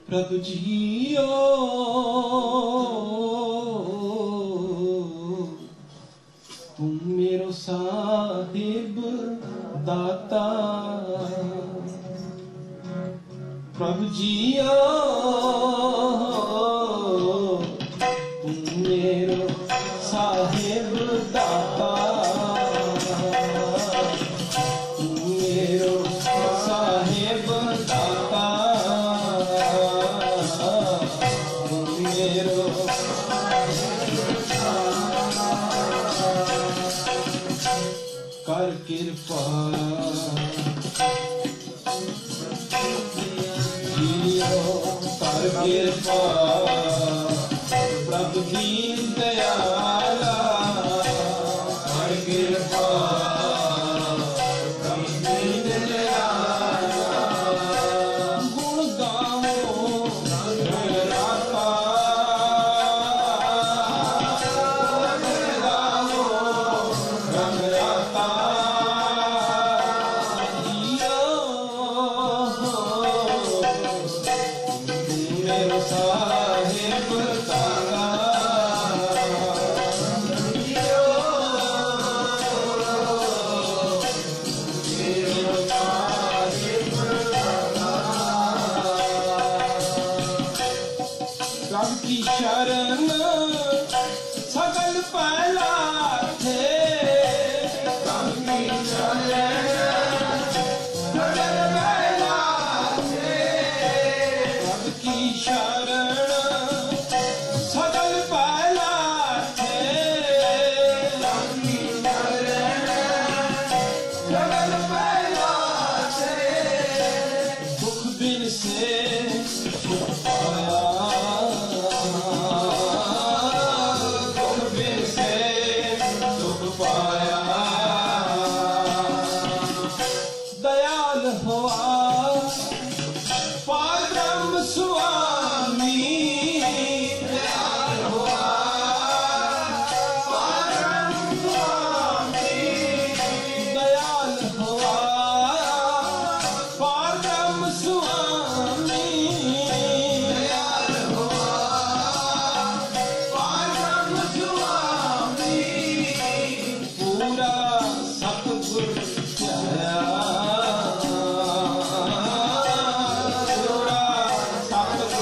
प्रभु जियो तुम मेरो साहिब दाता, प्रभु जियो तुम मेरो साहिब दाता, तुम मेरो साहिब दाता, तुम मेरो कर कृपा कर कृपा प्रभु दीन दयाला, कर कृपा प्रभु दीन दयाला, गुण गाओ राता, प्रभु की शरण सकल पहला थे, प्रभु की शरण सकल पहला थे, प्रभु की शरण सकल पहला थे, प्रभु की शरण सकल पहला थे, दुख बिन से सुख पाया, दयाल हुआ पार ब्रह्म स्वामी, दयाल हुआ पार ब्रह्म स्वामी, दयाल हुआ पार ब्रह्म स्वामी, दयाल हुआ पार ब्रह्म स्वामी, पूरा सतगुर पूरा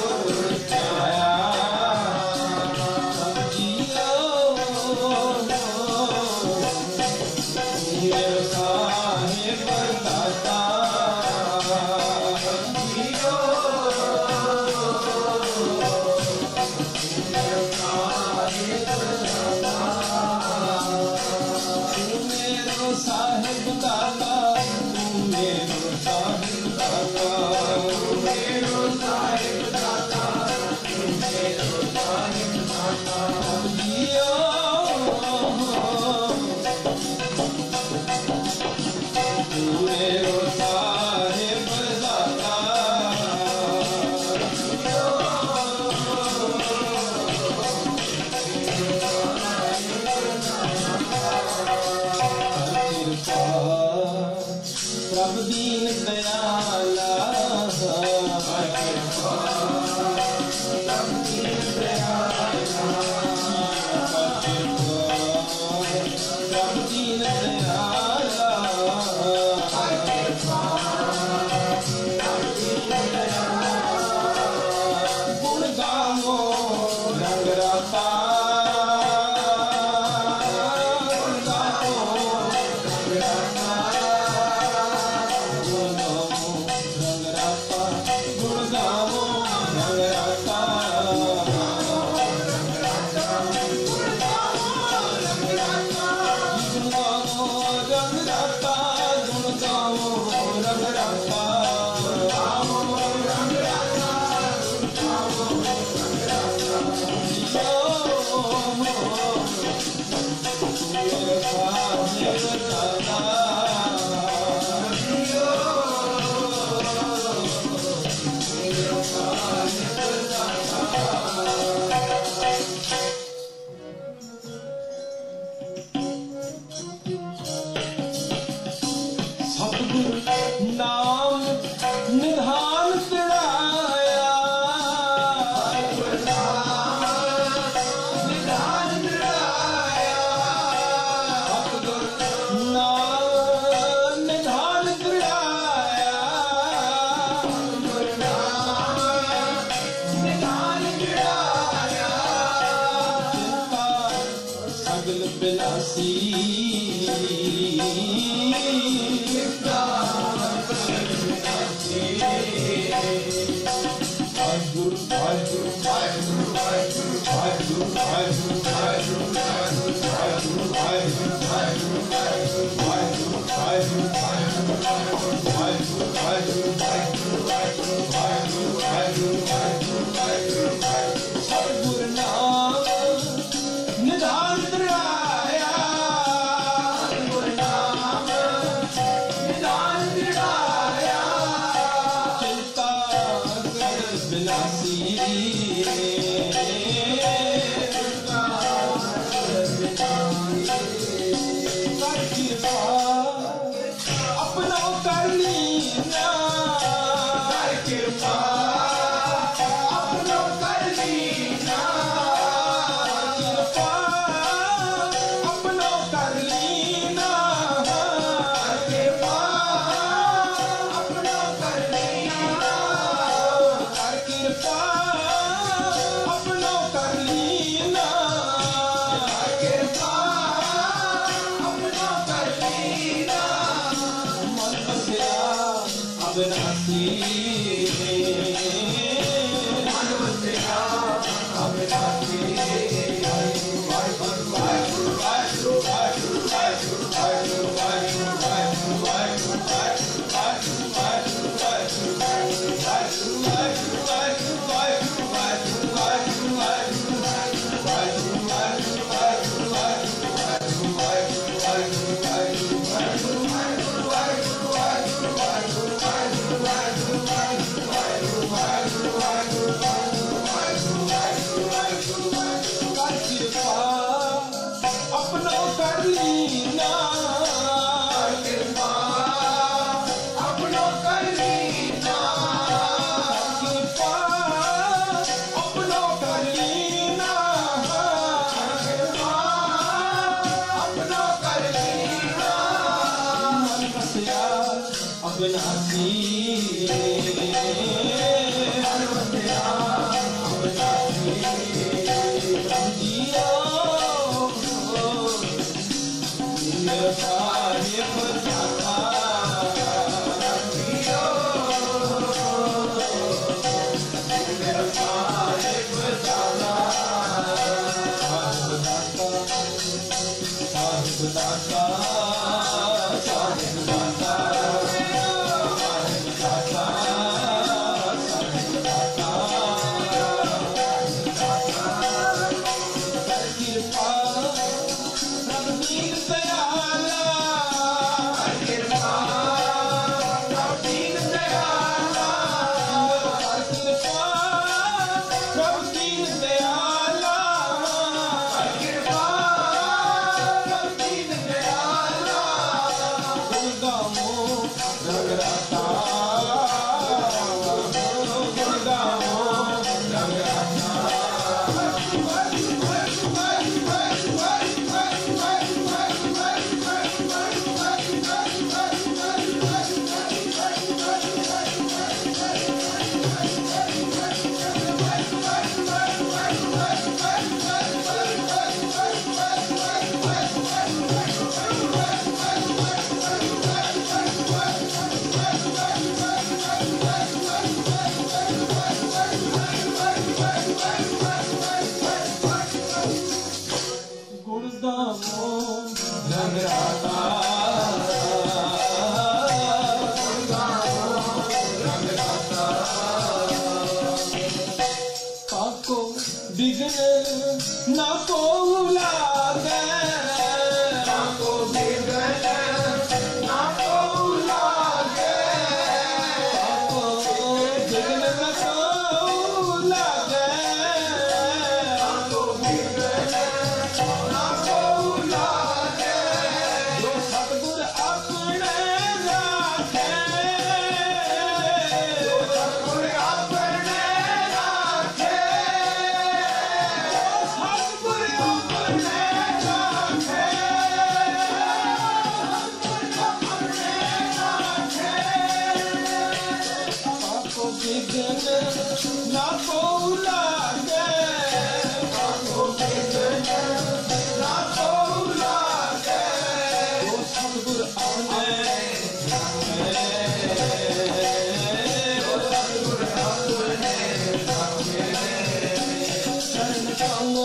Yeah.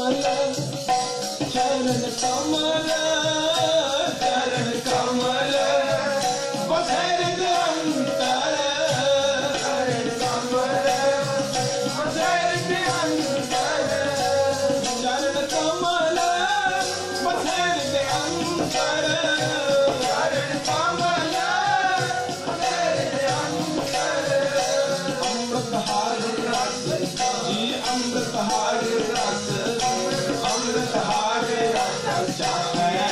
कमल चरण कमल चरण कमल बसे हृदय अंतर चरण कमल बसे हृदय अंतर चरण कमल बसे हृदय अंतर चरण कमल बसे हृदय अंतर अमृत हार रस जी अमृत हार रस अमृत हार रस चाहे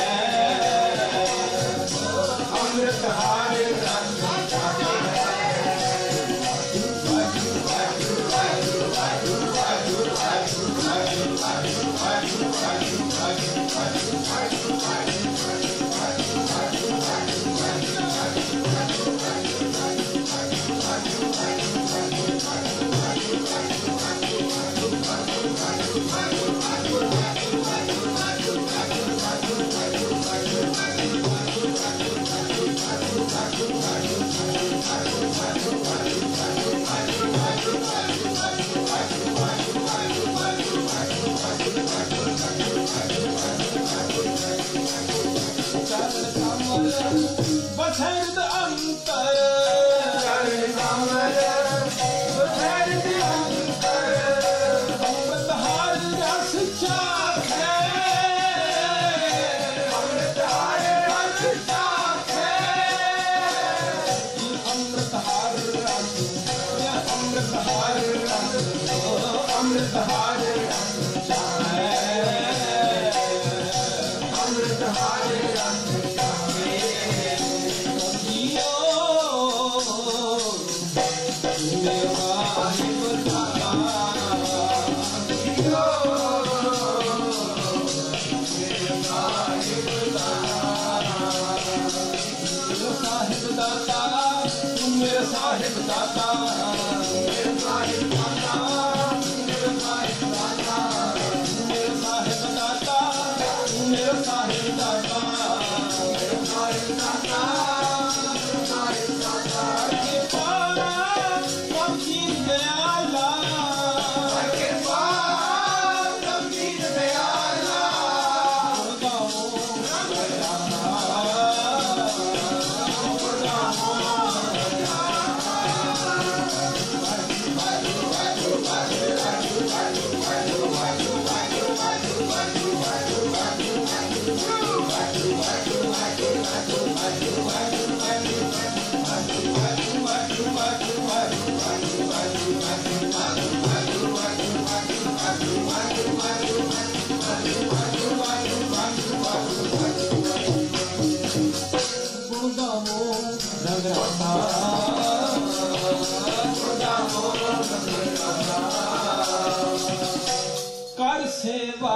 अमृत हार रस बसैद अंतर चरण कमल बसैद अंतर अमृत हार रस चाखे अमृत हार रस चाखे अमृत हार रस अमृत हार रस अमृत हार रस चाहे अमृत हार रस साहिब दाता मेरे साहिब दाता मेरे साहिब दाता मेरे साहिब दाता मेरे साहिब दाता मेरे साहिब दाता साहिब दाता के पारा कमकी दयाला के पारा कमकी दयाला कर सेवा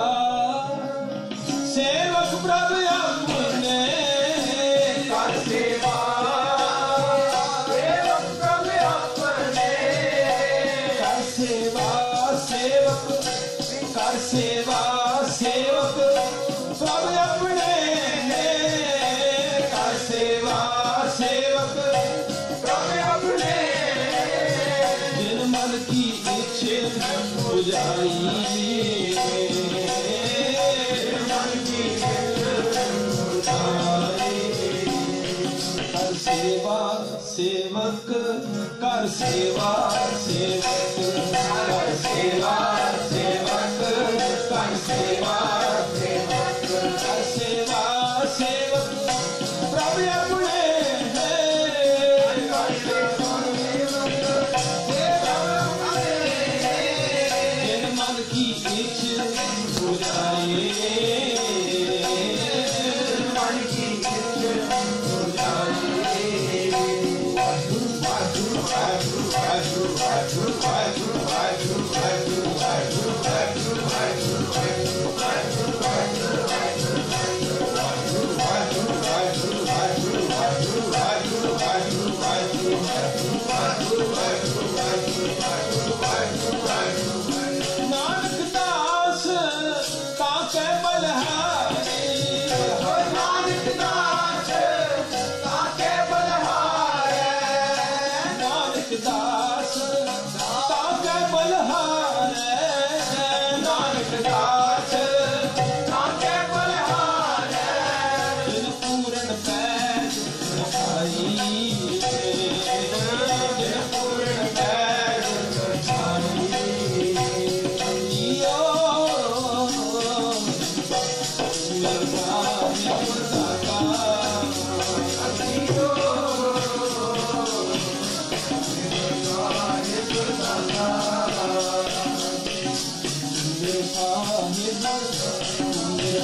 सेवक प्रभु अपने कर सेवा सेवक प्रभु अपने कर सेवा सेवक कर सेवा सेवक प्रभु अपने कर सेवा सेवक प्रभु अपने जिन मन की इच्छा बुझाई सेवा सेवक कर सेवा सेवक कर सेवा सेवक कर सेवा सेवक कर सेवा सेवक प्रभु अपने जिन मन की इच्छा बुझाए मन की इच्छा बुझाए नानक दास ताके बलहारी नानक दास ताके बलहारी नानक दास ताके बलहारी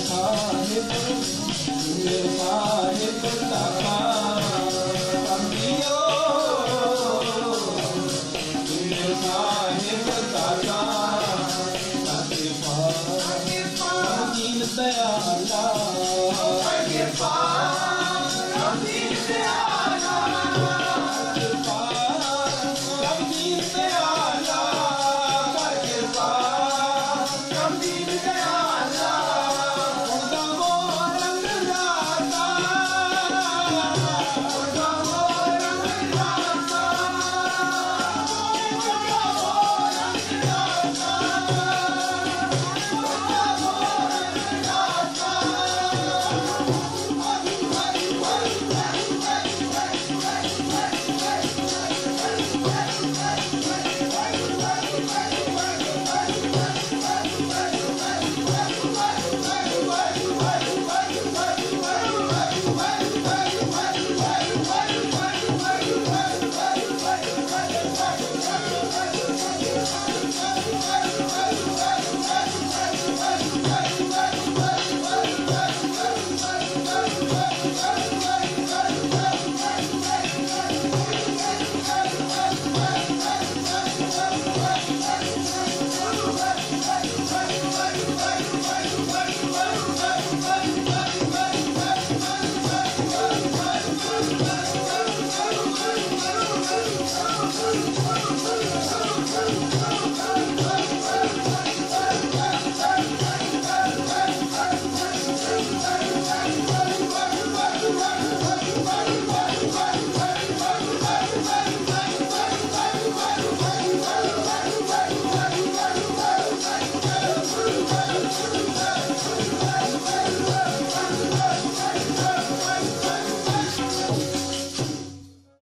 ਸਾਹਿਬ, ਸਾਹਿਬ ਦਾ